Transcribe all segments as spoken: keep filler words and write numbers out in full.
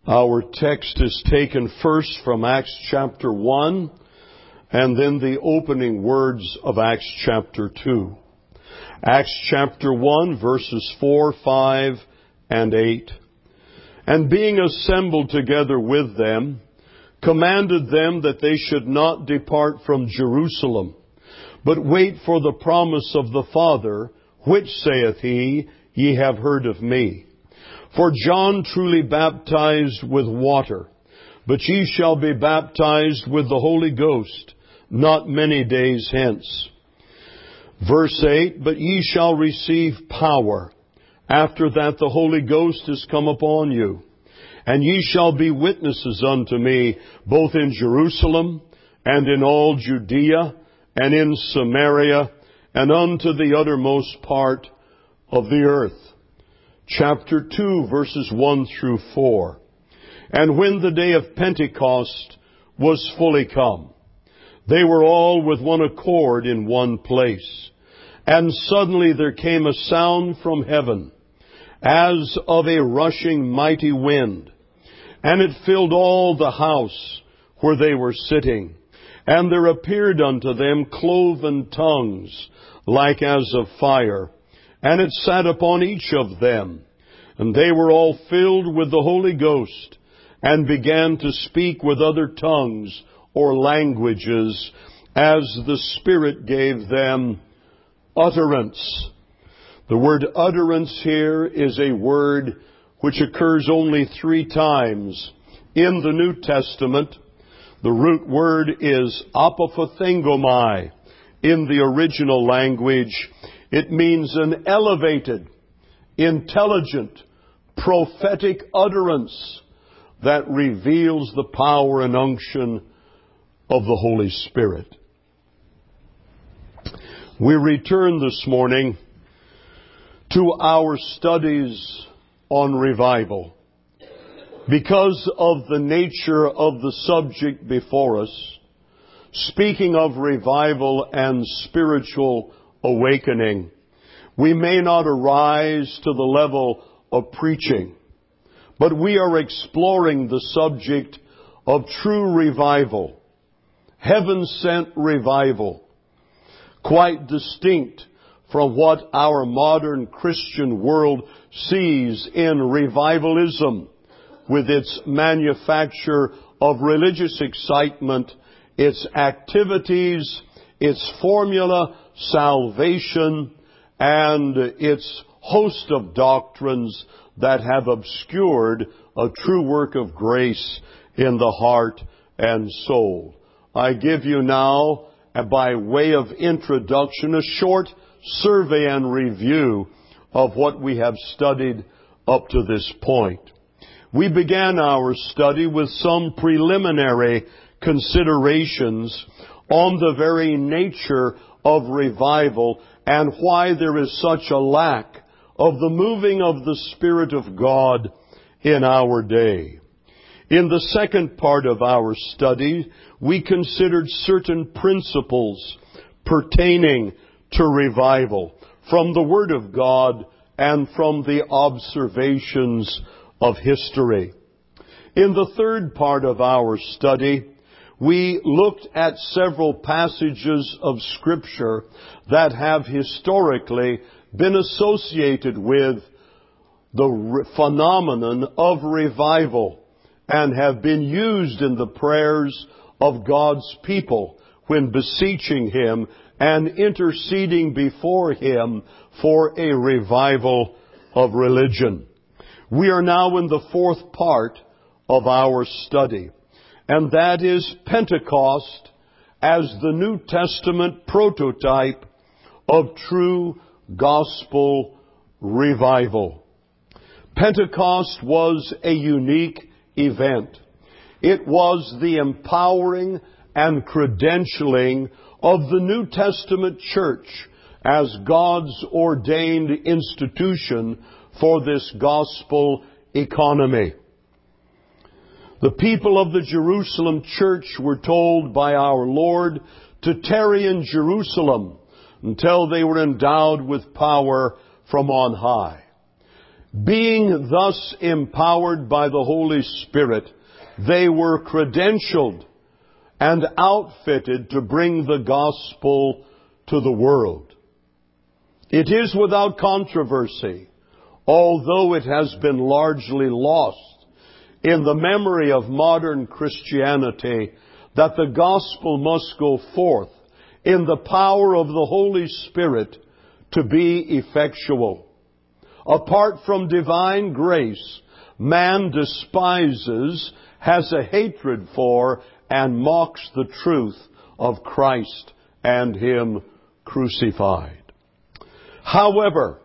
Our text is taken first from Acts chapter one and then the opening words of Acts chapter two. Acts chapter one, verses four, five, and eight. And being assembled together with them, commanded them that they should not depart from Jerusalem, but wait for the promise of the Father, which saith he, Ye have heard of me. For John truly baptized with water, but ye shall be baptized with the Holy Ghost not many days hence. Verse eight, But ye shall receive power. After that the Holy Ghost is come upon you. And ye shall be witnesses unto me, both in Jerusalem, and in all Judea, and in Samaria, and unto the uttermost part of the earth. Chapter two, verses one through four. And when the day of Pentecost was fully come, they were all with one accord in one place. And suddenly there came a sound from heaven, as of a rushing mighty wind, and it filled all the house where they were sitting. And there appeared unto them cloven tongues, like as of fire, and it sat upon each of them. And they were all filled with the Holy Ghost, and began to speak with other tongues or languages, as the Spirit gave them utterance. The word utterance here is a word which occurs only three times in the New Testament. The root word is apophthegomai in the original language. It means an elevated, intelligent, prophetic utterance that reveals the power and unction of the Holy Spirit. We return this morning to our studies on revival. Because of the nature of the subject before us, speaking of revival and spiritual awakening, we may not arise to the level of preaching, but we are exploring the subject of true revival, heaven-sent revival, quite distinct from what our modern Christian world sees in revivalism, with its manufacture of religious excitement, its activities, its formula, salvation, and its host of doctrines that have obscured a true work of grace in the heart and soul. I give you now, by way of introduction, a short survey and review of what we have studied up to this point. We began our study with some preliminary considerations on the very nature of revival and why there is such a lack of the moving of the Spirit of God in our day. In the second part of our study, we considered certain principles pertaining to revival from the Word of God and from the observations of history. In the third part of our study, we looked at several passages of Scripture that have historically been associated with the phenomenon of revival and have been used in the prayers of God's people when beseeching Him and interceding before Him for a revival of religion. We are now in the fourth part of our study, and that is Pentecost as the New Testament prototype of true gospel revival. Pentecost was a unique event. It was the empowering and credentialing of the New Testament church as God's ordained institution for this gospel economy. The people of the Jerusalem church were told by our Lord to tarry in Jerusalem until they were endowed with power from on high. Being thus empowered by the Holy Spirit, they were credentialed and outfitted to bring the gospel to the world. It is without controversy, although it has been largely lost in the memory of modern Christianity, that the gospel must go forth in the power of the Holy Spirit to be effectual. Apart from divine grace, man despises, has a hatred for, and mocks the truth of Christ and Him crucified. However,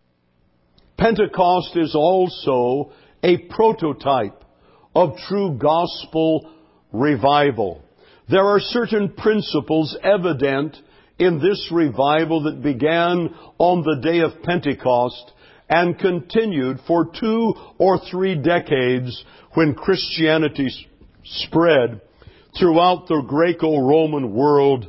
Pentecost is also a prototype of true gospel revival. There are certain principles evident in this revival that began on the day of Pentecost and continued for two or three decades when Christianity spread throughout the Greco-Roman world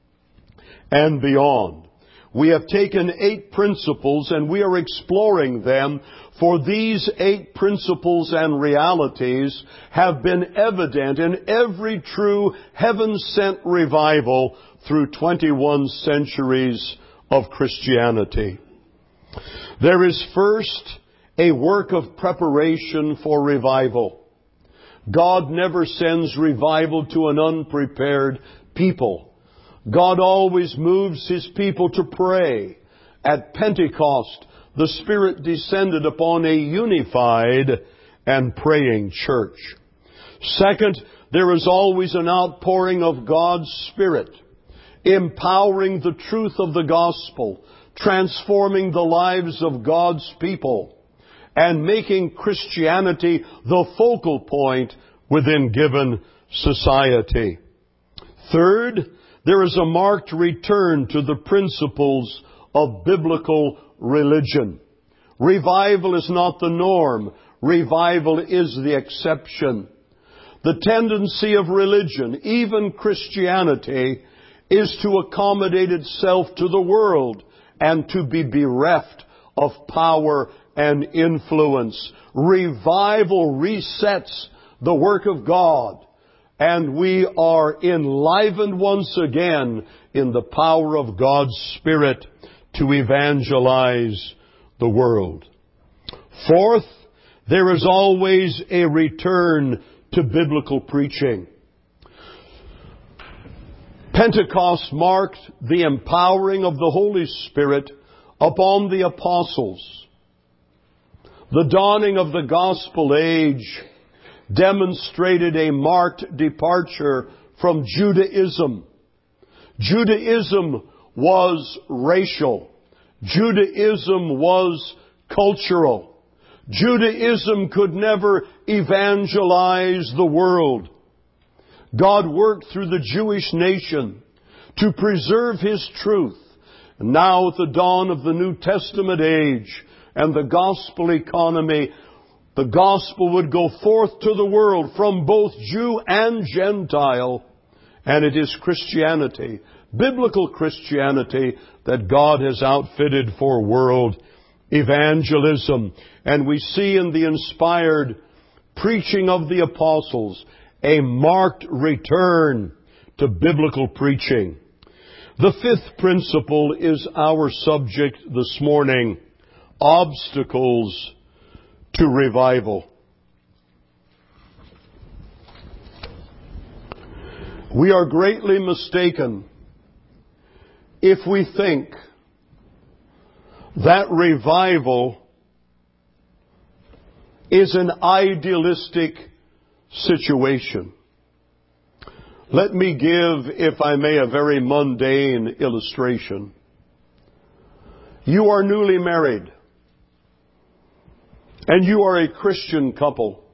and beyond. We have taken eight principles and we are exploring them, for these eight principles and realities have been evident in every true heaven-sent revival through twenty-one centuries of Christianity. There is first a work of preparation for revival. God never sends revival to an unprepared people. God always moves His people to pray. At Pentecost, the Spirit descended upon a unified and praying church. Second, there is always an outpouring of God's Spirit, empowering the truth of the gospel, transforming the lives of God's people, and making Christianity the focal point within given society. Third, there is a marked return to the principles of biblical religion. Revival is not the norm. Revival is the exception. The tendency of religion, even Christianity, is to accommodate itself to the world and to be bereft of power and influence. Revival resets the work of God, and we are enlivened once again in the power of God's Spirit to evangelize the world. Fourth, there is always a return to biblical preaching. Pentecost marked the empowering of the Holy Spirit upon the apostles. The dawning of the gospel age demonstrated a marked departure from Judaism. Judaism was racial. Judaism was cultural. Judaism could never evangelize the world. God worked through the Jewish nation to preserve His truth. And now at the dawn of the New Testament age and the gospel economy, the gospel would go forth to the world from both Jew and Gentile. And it is Christianity, biblical Christianity, that God has outfitted for world evangelism. And we see in the inspired preaching of the apostles a marked return to biblical preaching. The fifth principle is our subject this morning: obstacles to revival. We are greatly mistaken if we think that revival is an idealistic situation. Let me give, if I may, a very mundane illustration. You are newly married, and you are a Christian couple.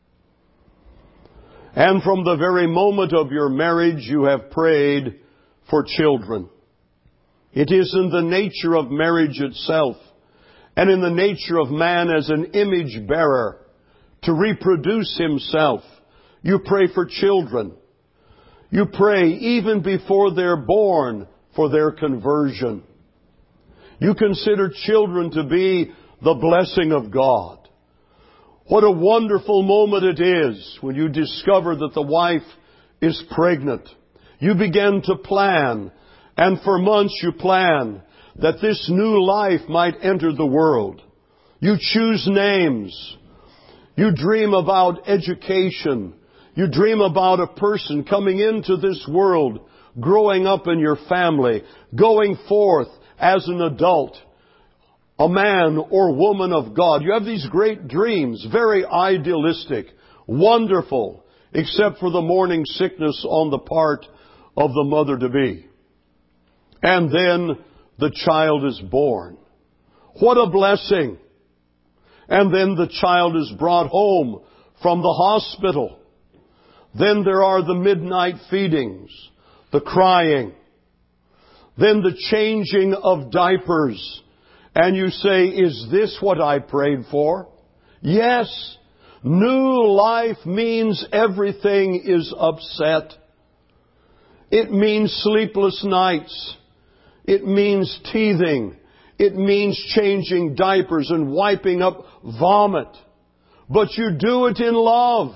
And from the very moment of your marriage, you have prayed for children. It is in the nature of marriage itself, and in the nature of man as an image bearer, to reproduce himself. You pray for children. You pray even before they're born for their conversion. You consider children to be the blessing of God. What a wonderful moment it is when you discover that the wife is pregnant. You begin to plan, and for months you plan that this new life might enter the world. You choose names. You dream about education. You dream about a person coming into this world, growing up in your family, going forth as an adult, a man or woman of God. You have these great dreams, very idealistic, wonderful, except for the morning sickness on the part of the mother-to-be. And then the child is born. What a blessing! And then the child is brought home from the hospital. Then there are the midnight feedings, the crying, then the changing of diapers. And you say, is this what I prayed for? Yes. New life means everything is upset. It means sleepless nights. It means teething. It means changing diapers and wiping up vomit. But you do it in love.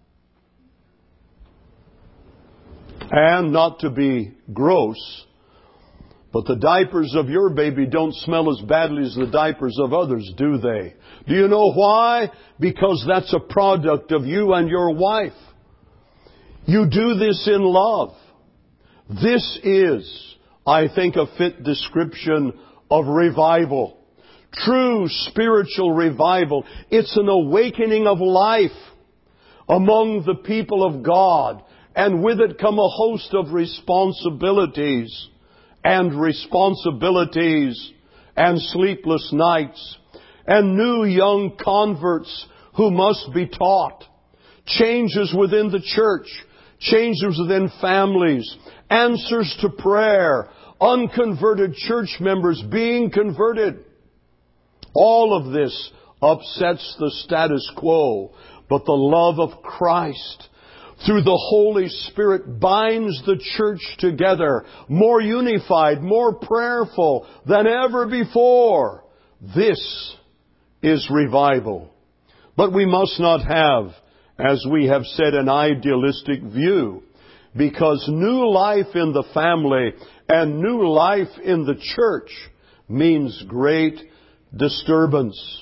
And not to be gross, but the diapers of your baby don't smell as badly as the diapers of others, do they? Do you know why? Because that's a product of you and your wife. You do this in love. This is, I think, a fit description of revival. True spiritual revival. It's an awakening of life among the people of God. And with it come a host of responsibilities and responsibilities and sleepless nights and new young converts who must be taught. Changes within the church, changes within families, answers to prayer, unconverted church members being converted. All of this upsets the status quo, but the love of Christ through the Holy Spirit binds the church together, more unified, more prayerful than ever before. This is revival. But we must not have, as we have said, an idealistic view, because new life in the family and new life in the church means great disturbance.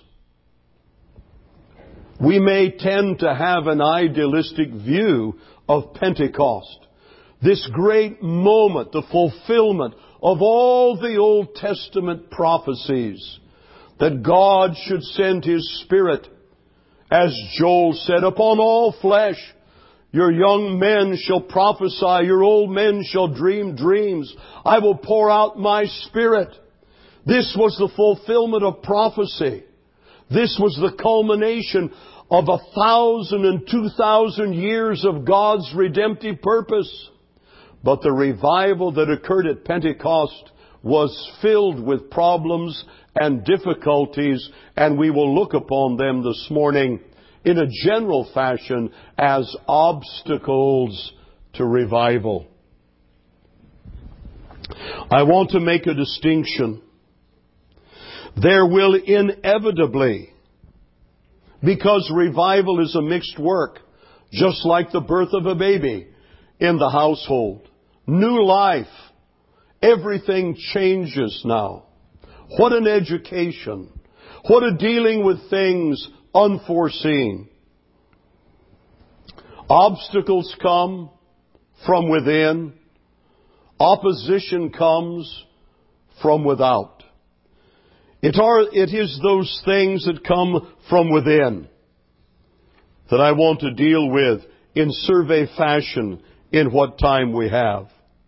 We may tend to have an idealistic view of Pentecost, this great moment, the fulfillment of all the Old Testament prophecies, that God should send His Spirit, as Joel said, upon all flesh. Your young men shall prophesy, your old men shall dream dreams. I will pour out my Spirit. This was the fulfillment of prophecy. This was the culmination of a thousand and two thousand years of God's redemptive purpose. But the revival that occurred at Pentecost was filled with problems and difficulties, and we will look upon them this morning in a general fashion as obstacles to revival. I want to make a distinction. There will inevitably, because revival is a mixed work, just like the birth of a baby in the household. New life. Everything changes now. What an education. What a dealing with things unforeseen. Obstacles come from within. Opposition comes from without. It are, it is those things that come from within that I want to deal with in survey fashion in what time we have.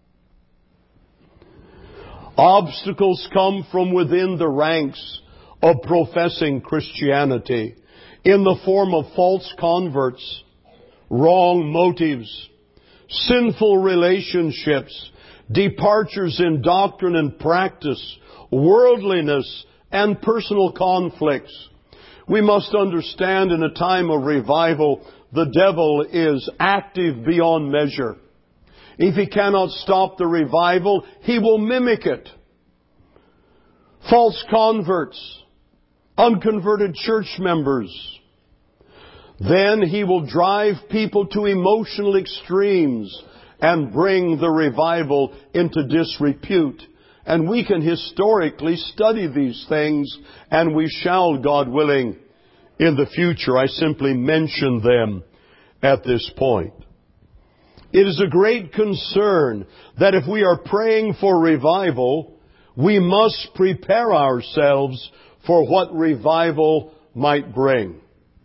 Obstacles come from within the ranks of professing Christianity in the form of false converts, wrong motives, sinful relationships, departures in doctrine and practice, worldliness, and personal conflicts. We must understand in a time of revival, the devil is active beyond measure. If he cannot stop the revival, he will mimic it. False converts, unconverted church members. Then He will drive people to emotional extremes and bring the revival into disrepute. And we can historically study these things, and we shall, God willing, in the future. I simply mention them at this point. It is a great concern that if we are praying for revival, we must prepare ourselves for what revival might bring.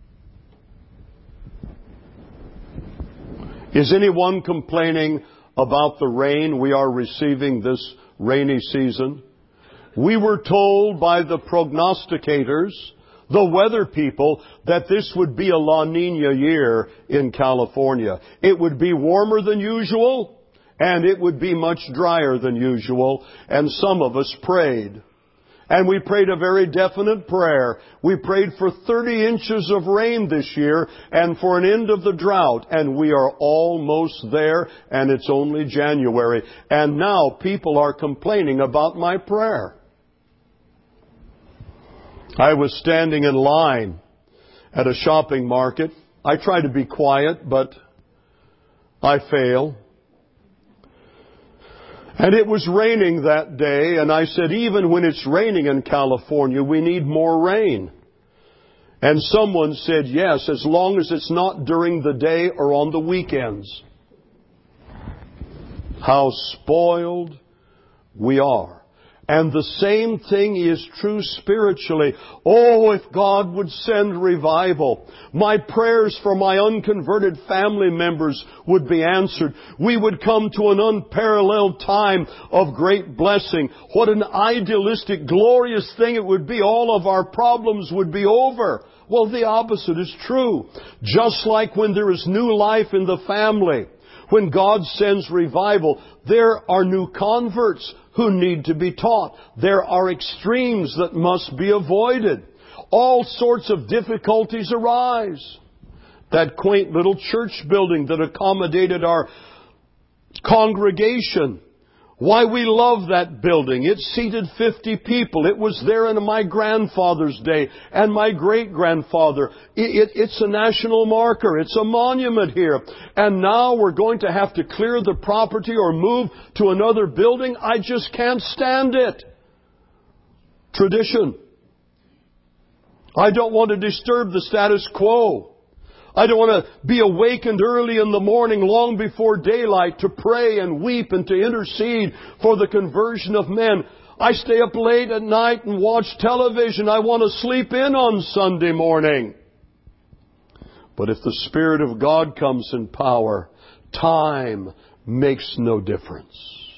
Is anyone complaining about the rain we are receiving this rainy season? We were told by the prognosticators, the weather people, that this would be a La Nina year in California. It would be warmer than usual, and it would be much drier than usual, and some of us prayed. And we prayed a very definite prayer. We prayed for thirty inches of rain this year and for an end of the drought. And we are almost there, and it's only January. And now people are complaining about my prayer. I was standing in line at a shopping market. I try to be quiet, but I fail. And it was raining that day, and I said, even when it's raining in California, we need more rain. And someone said, yes, as long as it's not during the day or on the weekends. How spoiled we are. And the same thing is true spiritually. Oh, if God would send revival, my prayers for my unconverted family members would be answered. We would come to an unparalleled time of great blessing. What an idealistic, glorious thing it would be. All of our problems would be over. Well, the opposite is true. Just like when there is new life in the family, when God sends revival, there are new converts who need to be taught. There are extremes that must be avoided. All sorts of difficulties arise. That quaint little church building that accommodated our congregation. Why we love that building. It seated fifty people. It was there in my grandfather's day and my great-grandfather. It, it, it's a national marker. It's a monument here. And now we're going to have to clear the property or move to another building. I just can't stand it. Tradition. I don't want to disturb the status quo. I don't want to be awakened early in the morning, long before daylight, to pray and weep and to intercede for the conversion of men. I stay up late at night and watch television. I want to sleep in on Sunday morning. But if the Spirit of God comes in power, time makes no difference.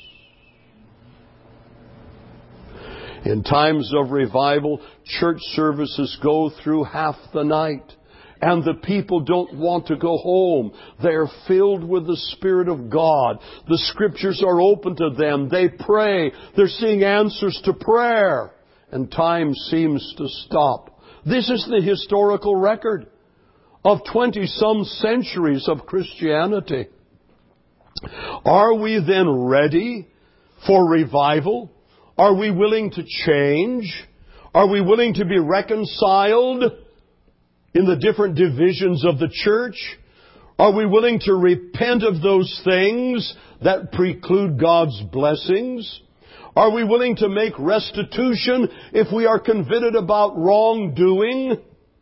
In times of revival, church services go through half the night. And the people don't want to go home. They're filled with the Spirit of God. The Scriptures are open to them. They pray. They're seeing answers to prayer. And time seems to stop. This is the historical record of twenty-some centuries of Christianity. Are we then ready for revival? Are we willing to change? Are we willing to be reconciled in the different divisions of the church? Are we willing to repent of those things that preclude God's blessings? Are we willing to make restitution if we are convicted about wrongdoing?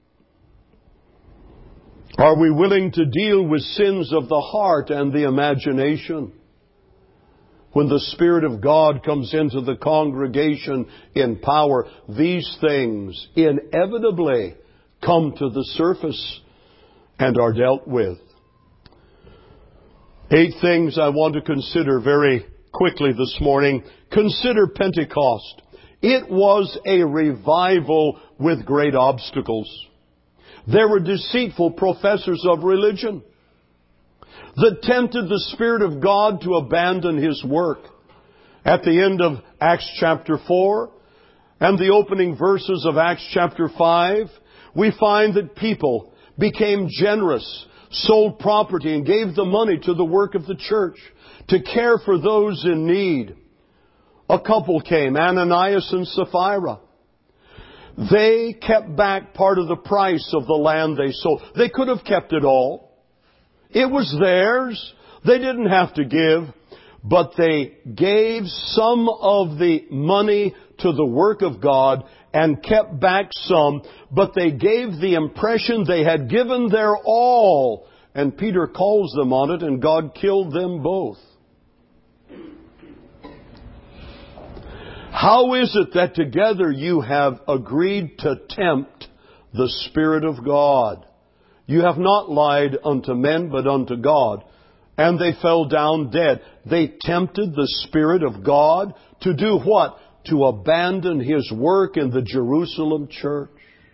Are we willing to deal with sins of the heart and the imagination? When the Spirit of God comes into the congregation in power, these things inevitably come to the surface and are dealt with. Eight things I want to consider very quickly this morning. Consider Pentecost. It was a revival with great obstacles. There were deceitful professors of religion that tempted the Spirit of God to abandon His work. At the end of Acts chapter four and the opening verses of Acts chapter five, we find that people became generous, sold property, and gave the money to the work of the church to care for those in need. A couple came, Ananias and Sapphira. They kept back part of the price of the land they sold. They could have kept it all. It was theirs. They didn't have to give. But they gave some of the money to the work of God and kept back some. But they gave the impression they had given their all. And Peter calls them on it, and God killed them both. How is it that together you have agreed to tempt the Spirit of God? You have not lied unto men, but unto God. And they fell down dead. They tempted the Spirit of God to do what? To abandon His work in the Jerusalem church.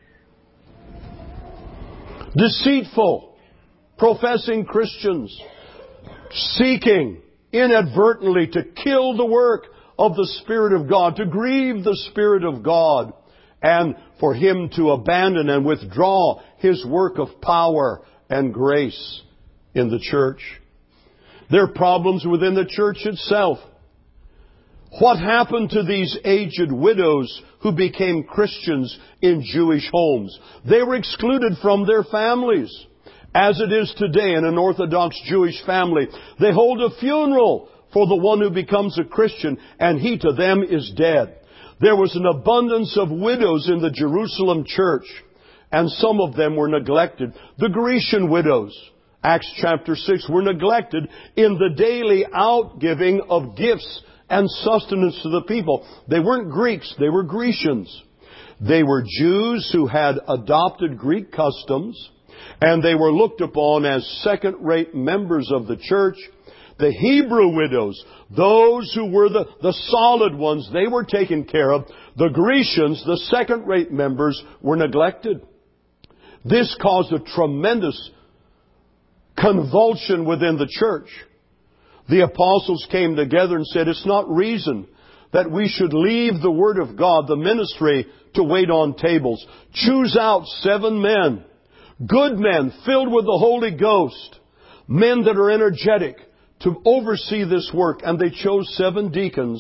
Deceitful, professing Christians, seeking inadvertently to kill the work of the Spirit of God, to grieve the Spirit of God, and for Him to abandon and withdraw His work of power and grace in the church. There are problems within the church itself. What happened to these aged widows who became Christians in Jewish homes? They were excluded from their families. As it is today in an Orthodox Jewish family, they hold a funeral for the one who becomes a Christian, and he to them is dead. There was an abundance of widows in the Jerusalem church, and some of them were neglected. The Grecian widows, Acts chapter six, were neglected in the daily outgiving of gifts and sustenance to the people. They weren't Greeks, they were Grecians. They were Jews who had adopted Greek customs, and they were looked upon as second-rate members of the church. The Hebrew widows, those who were the, the solid ones, they were taken care of. The Grecians, the second-rate members, were neglected. This caused a tremendous convulsion within the church. The apostles came together and said, it's not reason that we should leave the Word of God, the ministry, to wait on tables. Choose out seven men, good men, filled with the Holy Ghost, men that are energetic, to oversee this work. And they chose seven deacons.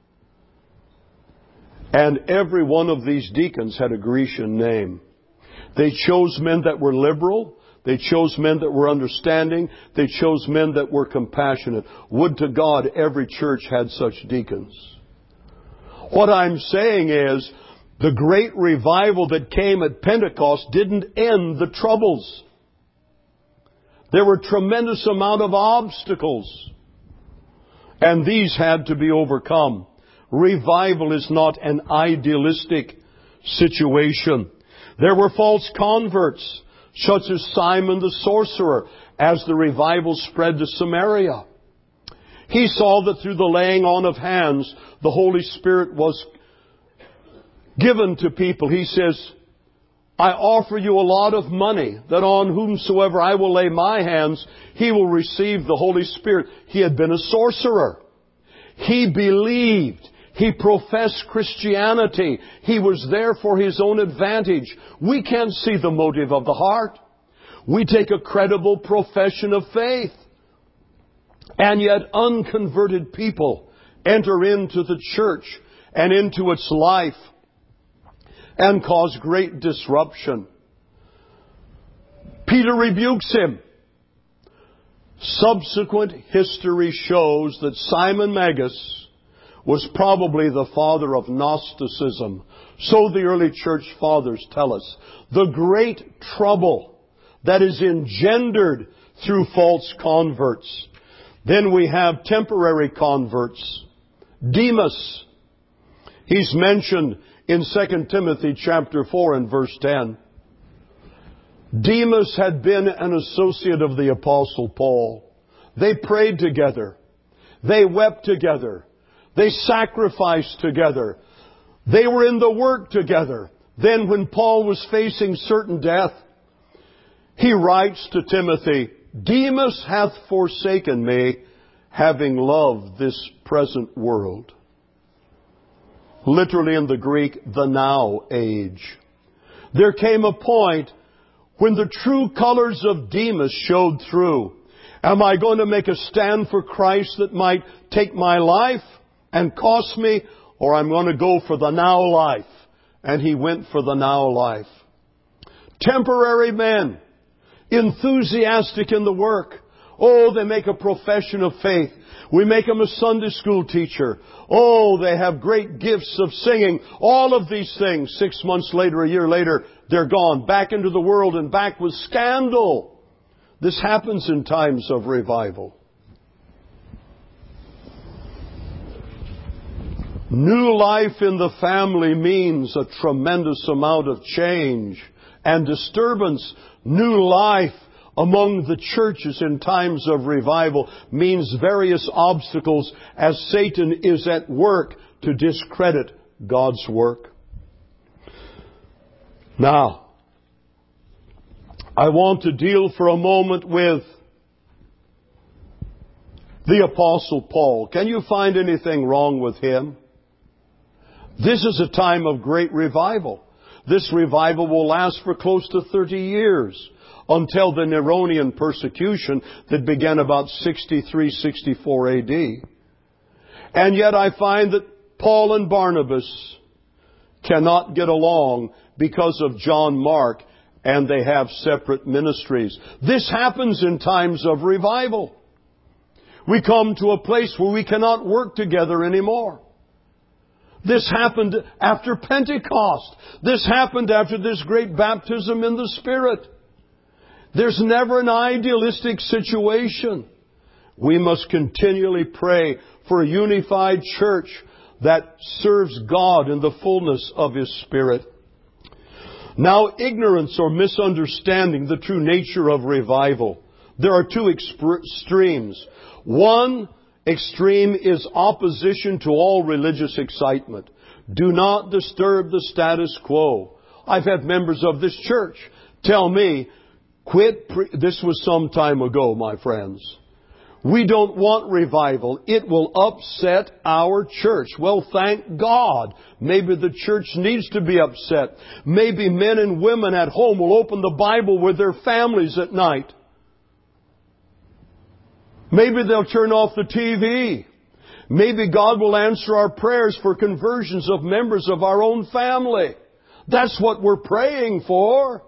And every one of these deacons had a Grecian name. They chose men that were liberal. They chose men that were understanding. They chose men that were compassionate. Would to God every church had such deacons. What I'm saying is, the great revival that came at Pentecost didn't end the troubles. There were tremendous amount of obstacles, and these had to be overcome. Revival is not an idealistic situation. There were false converts, such as Simon the sorcerer, as the revival spread to Samaria. He saw that through the laying on of hands, the Holy Spirit was given to people. He says, I offer you a lot of money, that on whomsoever I will lay my hands, he will receive the Holy Spirit. He had been a sorcerer. He believed. He professed Christianity. He was there for his own advantage. We can't see the motive of the heart. We take a credible profession of faith. And yet unconverted people enter into the church and into its life and cause great disruption. Peter rebukes him. Subsequent history shows that Simon Magus was probably the father of Gnosticism. So the early church fathers tell us. The great trouble that is engendered through false converts. Then we have temporary converts. Demas. He's mentioned in Second Timothy chapter four and verse ten. Demas had been an associate of the Apostle Paul. They prayed together. They wept together. They sacrificed together. They were in the work together. Then when Paul was facing certain death, he writes to Timothy, Demas hath forsaken me, having loved this present world. Literally in the Greek, the now age. There came a point when the true colors of Demas showed through. Am I going to make a stand for Christ that might take my life and cost me, or I'm going to go for the now life and he went for the now life. Temporary men, enthusiastic in the work. Oh, they make a profession of faith. We make them a Sunday school teacher. Oh, they have great gifts of singing. All of these things. Six months later, a year later, they're gone. Back into the world and back with scandal. This happens in times of revival. New life in the family means a tremendous amount of change and disturbance. New life among the churches in times of revival means various obstacles as Satan is at work to discredit God's work. Now, I want to deal for a moment with the Apostle Paul. Can you find anything wrong with him? This is a time of great revival. This revival will last for close to thirty years until the Neronian persecution that began about sixty-three sixty-four A D. And yet I find that Paul and Barnabas cannot get along because of John Mark, and they have separate ministries. This happens in times of revival. We come to a place where we cannot work together anymore. This happened after Pentecost. This happened after this great baptism in the Spirit. There's never an idealistic situation. We must continually pray for a unified church that serves God in the fullness of His Spirit. Now, ignorance or misunderstanding the true nature of revival. There are two extremes. One extreme is opposition to all religious excitement. Do not disturb the status quo. I've had members of this church tell me, quit, pre- this was some time ago, my friends. We don't want revival. It will upset our church. Well, thank God. Maybe the church needs to be upset. Maybe men and women at home will open the Bible with their families at night. Maybe they'll turn off the T V. Maybe God will answer our prayers for conversions of members of our own family. That's what we're praying for.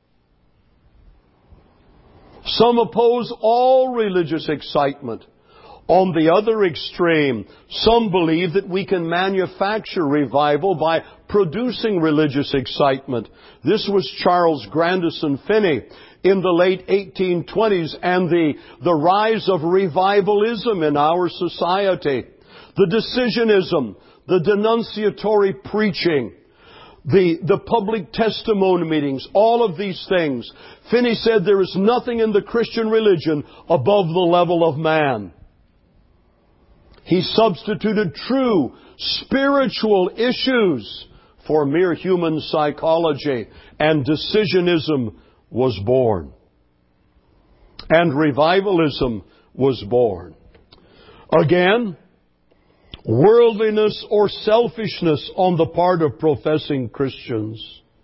Some oppose all religious excitement. On the other extreme, some believe that we can manufacture revival by producing religious excitement. This was Charles Grandison Finney in the late eighteen twenties and the, the rise of revivalism in our society. The decisionism, the denunciatory preaching, the, the public testimony meetings, all of these things. Finney said there is nothing in the Christian religion above the level of man. He substituted true spiritual issues for mere human psychology, and decisionism was born. And revivalism was born. Again, worldliness or selfishness on the part of professing Christians.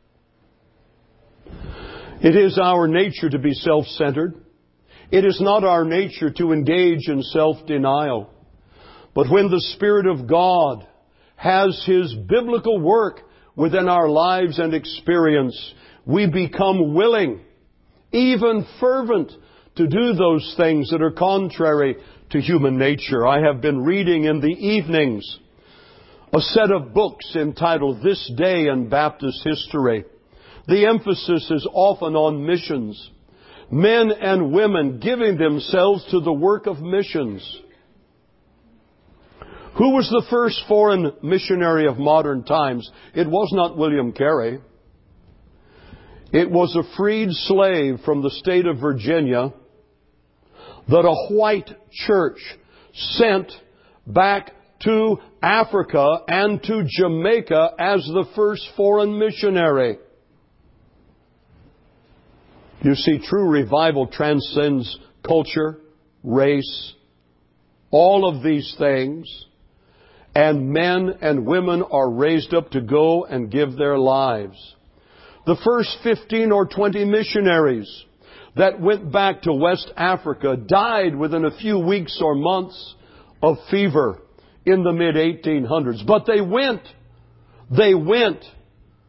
It is our nature to be self-centered. It is not our nature to engage in self-denial. But when the Spirit of God has His biblical work within our lives and experience, we become willing, even fervent, to do those things that are contrary to human nature. I have been reading in the evenings a set of books entitled This Day in Baptist History. The emphasis is often on missions. Men and women giving themselves to the work of missions. Who was the first foreign missionary of modern times? It was not William Carey. It was a freed slave from the state of Virginia that a white church sent back to Africa and to Jamaica as the first foreign missionary. You see, true revival transcends culture, race, all of these things. And men and women are raised up to go and give their lives. The first fifteen or twenty missionaries that went back to West Africa died within a few weeks or months of fever in the mid eighteen hundreds. But they went. They went.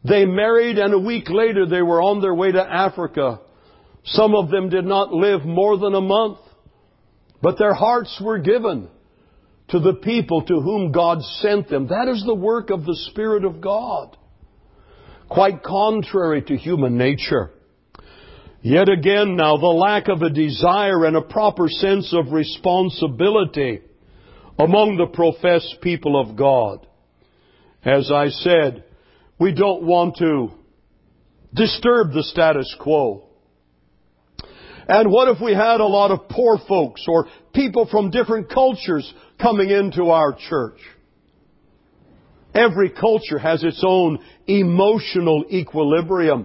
They married, and a week later they were on their way to Africa. Some of them did not live more than a month, but their hearts were given to the people to whom God sent them. That is the work of the Spirit of God. Quite contrary to human nature. Yet again now, the lack of a desire and a proper sense of responsibility among the professed people of God. As I said, we don't want to disturb the status quo. And what if we had a lot of poor folks or people from different cultures coming into our church? Every culture has its own emotional equilibrium.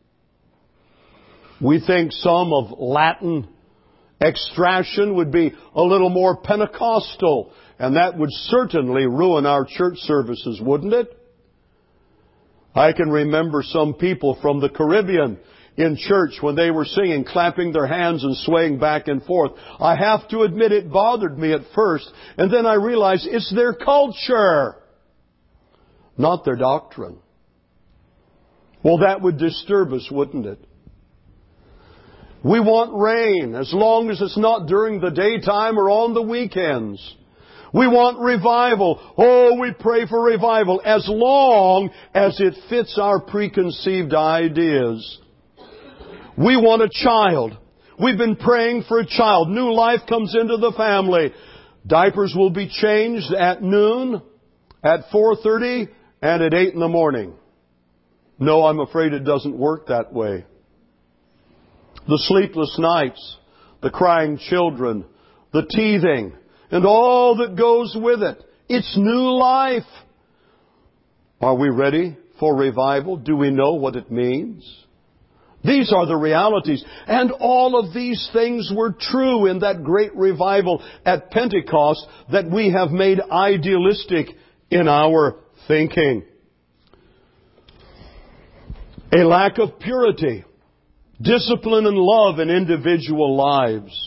We think some of Latin extraction would be a little more Pentecostal, and that would certainly ruin our church services, wouldn't it? I can remember some people from the Caribbean in church when they were singing, clapping their hands and swaying back and forth. I have to admit it bothered me at first, and then I realized it's their culture, not their doctrine. Well, that would disturb us, wouldn't it? We want rain as long as it's not during the daytime or on the weekends. We want revival. Oh, we pray for revival as long as it fits our preconceived ideas. We want a child. We've been praying for a child. New life comes into the family. Diapers will be changed at noon, at four thirty, and at eight in the morning. No, I'm afraid it doesn't work that way. The sleepless nights, the crying children, the teething, and all that goes with it. It's new life. Are we ready for revival? Do we know what it means? These are the realities. And all of these things were true in that great revival at Pentecost that we have made idealistic in our thinking. A lack of purity, discipline and love in individual lives.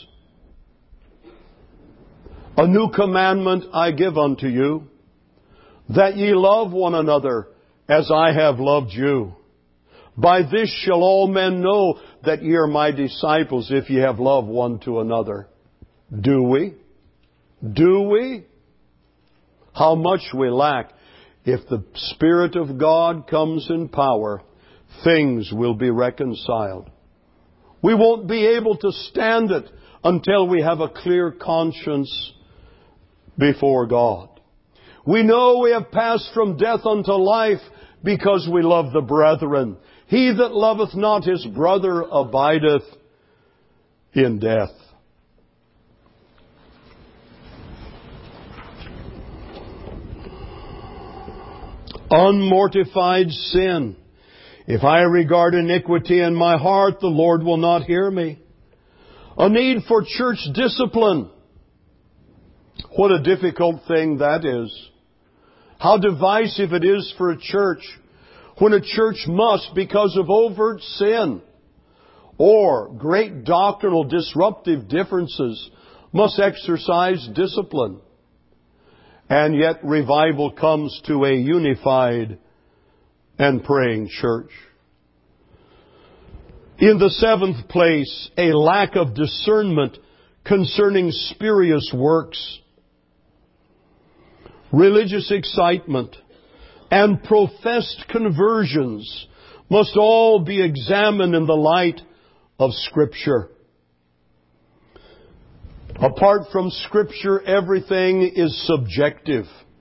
A new commandment I give unto you, that ye love one another as I have loved you. By this shall all men know that ye are my disciples, if ye have love one to another. Do we? Do we? How much we lack. If the Spirit of God comes in power, things will be reconciled. We won't be able to stand it until we have a clear conscience before God. We know we have passed from death unto life because we love the brethren. He that loveth not his brother abideth in death. Unmortified sin. If I regard iniquity in my heart, the Lord will not hear me. A need for church discipline. What a difficult thing that is. How divisive it is for a church when a church must, because of overt sin or great doctrinal disruptive differences, must exercise discipline. And yet revival comes to a unified and praying church. In the seventh place, a lack of discernment concerning spurious works. Religious excitement and professed conversions must all be examined in the light of Scripture. Apart from Scripture, everything is subjective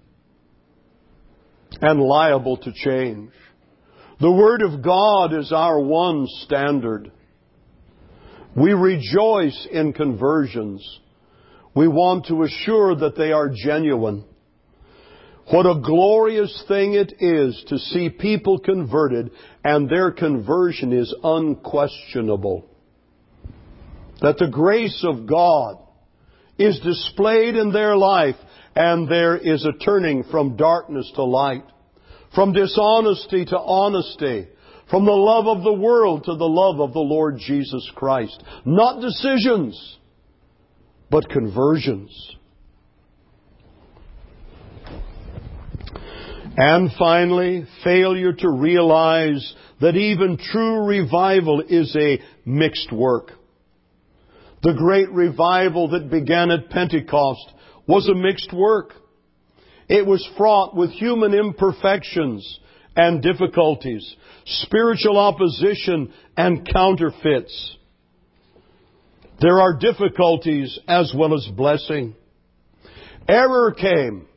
and liable to change. The Word of God is our one standard. We rejoice in conversions. We want to assure that they are genuine. What a glorious thing it is to see people converted and their conversion is unquestionable. That the grace of God is displayed in their life and there is a turning from darkness to light, from dishonesty to honesty, from the love of the world to the love of the Lord Jesus Christ. Not decisions, but conversions. And finally, failure to realize that even true revival is a mixed work. The great revival that began at Pentecost was a mixed work. It was fraught with human imperfections and difficulties, spiritual opposition and counterfeits. There are difficulties as well as blessing. Error came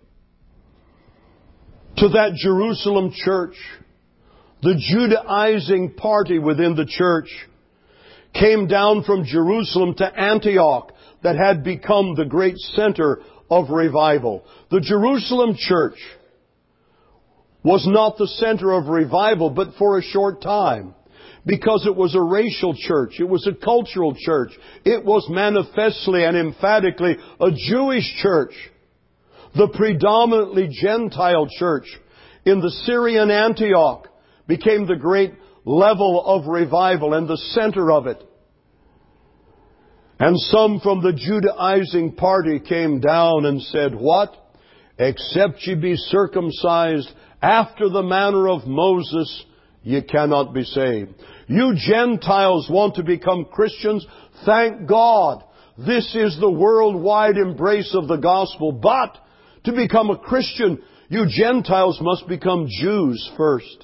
to that Jerusalem church. The Judaizing party within the church came down from Jerusalem to Antioch that had become the great center of revival. The Jerusalem church was not the center of revival, but for a short time, because it was a racial church. It was a cultural church. It was manifestly and emphatically a Jewish church. The predominantly Gentile church in the Syrian Antioch became the great level of revival and the center of it. And some from the Judaizing party came down and said, "What? Except ye be circumcised after the manner of Moses, ye cannot be saved." You Gentiles want to become Christians? Thank God. This is the worldwide embrace of the gospel. But to become a Christian, you Gentiles must become Jews first.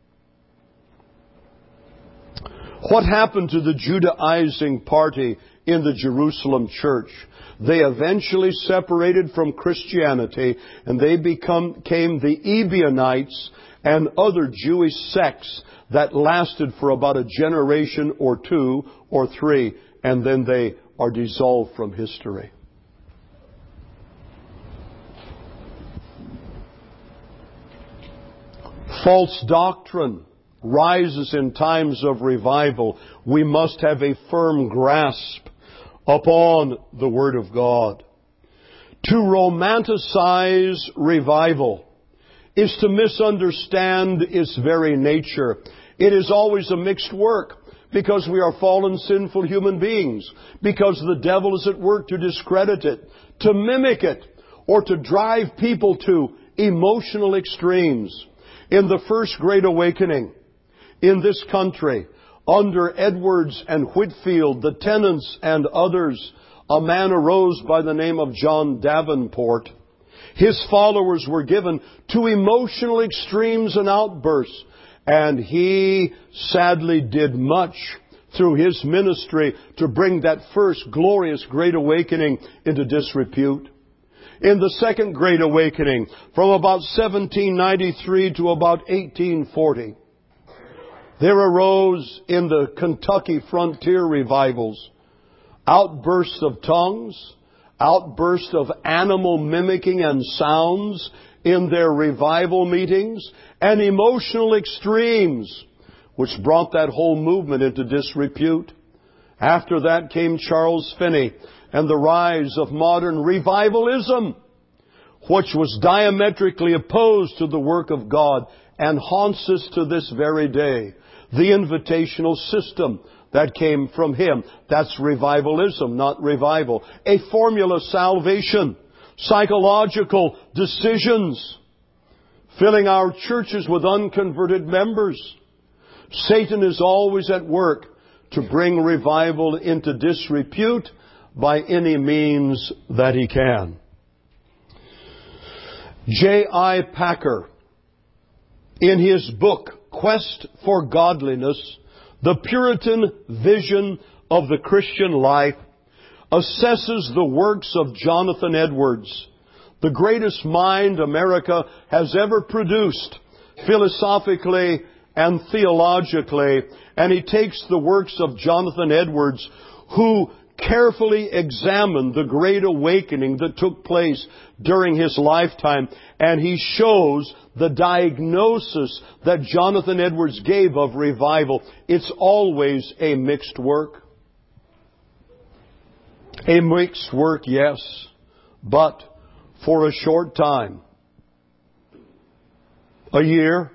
What happened to the Judaizing party in the Jerusalem church? They eventually separated from Christianity, and they become, became the Ebionites and other Jewish sects that lasted for about a generation or two or three, and then they are dissolved from history. False doctrine rises in times of revival. We must have a firm grasp upon the Word of God. To romanticize revival is to misunderstand its very nature. It is always a mixed work because we are fallen, sinful human beings, because the devil is at work to discredit it, to mimic it, or to drive people to emotional extremes. In the First Great Awakening in this country, under Edwards and Whitefield, the Tennants and others, a man arose by the name of John Davenport. His followers were given to emotional extremes and outbursts, and he sadly did much through his ministry to bring that first glorious Great Awakening into disrepute. In the Second Great Awakening, from about seventeen ninety-three to about eighteen forty, there arose in the Kentucky frontier revivals outbursts of tongues, outbursts of animal mimicking and sounds in their revival meetings, and emotional extremes, which brought that whole movement into disrepute. After that came Charles Finney and the rise of modern revivalism, which was diametrically opposed to the work of God and haunts us to this very day. The invitational system that came from him. That's revivalism, not revival. A formula salvation. Psychological decisions. Filling our churches with unconverted members. Satan is always at work to bring revival into disrepute by any means that he can. J I Packer, in his book, Quest for Godliness, The Puritan Vision of the Christian Life, assesses the works of Jonathan Edwards, the greatest mind America has ever produced, philosophically and theologically, and he takes the works of Jonathan Edwards, who carefully examined the great awakening that took place during his lifetime, and he shows the diagnosis that Jonathan Edwards gave of revival. It's always a mixed work. A mixed work, yes, but for a short time. A year,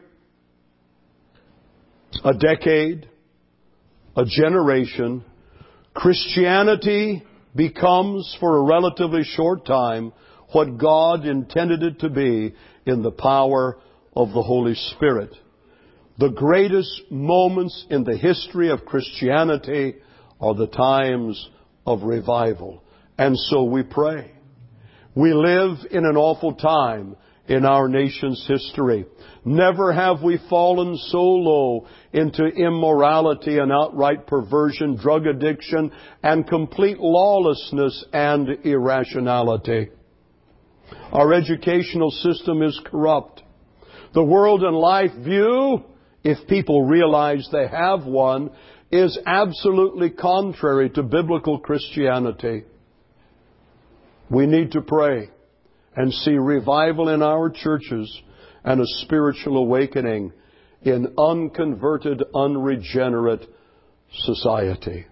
a decade, a generation, Christianity becomes, for a relatively short time, what God intended it to be in the power of the Holy Spirit. The greatest moments in the history of Christianity are the times of revival. And so we pray. We live in an awful time in our nation's history. Never have we fallen so low into immorality and outright perversion, drug addiction, and complete lawlessness and irrationality. Our educational system is corrupt. The world and life view, if people realize they have one, is absolutely contrary to biblical Christianity. We need to pray and see revival in our churches and a spiritual awakening in unconverted, unregenerate society.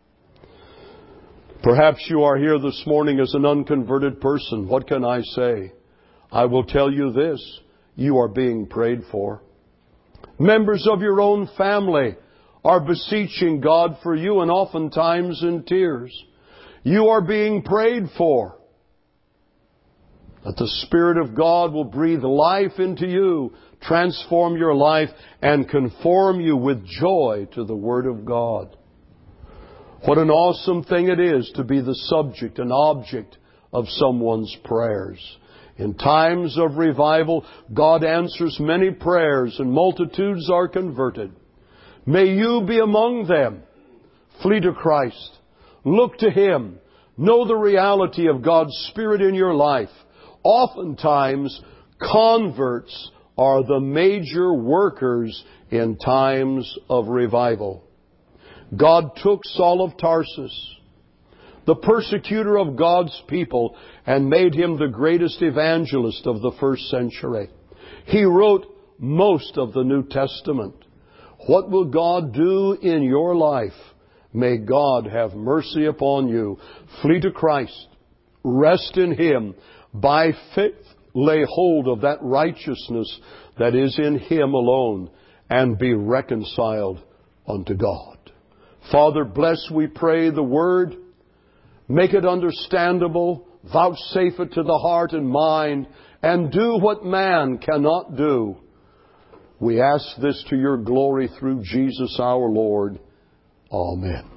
Perhaps you are here this morning as an unconverted person. What can I say? I will tell you this. You are being prayed for. Members of your own family are beseeching God for you, and oftentimes in tears. You are being prayed for. That the Spirit of God will breathe life into you, transform your life, and conform you with joy to the Word of God. What an awesome thing it is to be the subject and object of someone's prayers. In times of revival, God answers many prayers and multitudes are converted. May you be among them. Flee to Christ. Look to Him. Know the reality of God's Spirit in your life. Oftentimes, converts are the major workers in times of revival. God took Saul of Tarsus, the persecutor of God's people, and made him the greatest evangelist of the first century. He wrote most of the New Testament. What will God do in your life? May God have mercy upon you. Flee to Christ. Rest in Him. By faith, lay hold of that righteousness that is in Him alone, and be reconciled unto God. Father, bless, we pray, the Word. Make it understandable. Vouchsafe it to the heart and mind, and do what man cannot do. We ask this to your glory through Jesus our Lord. Amen.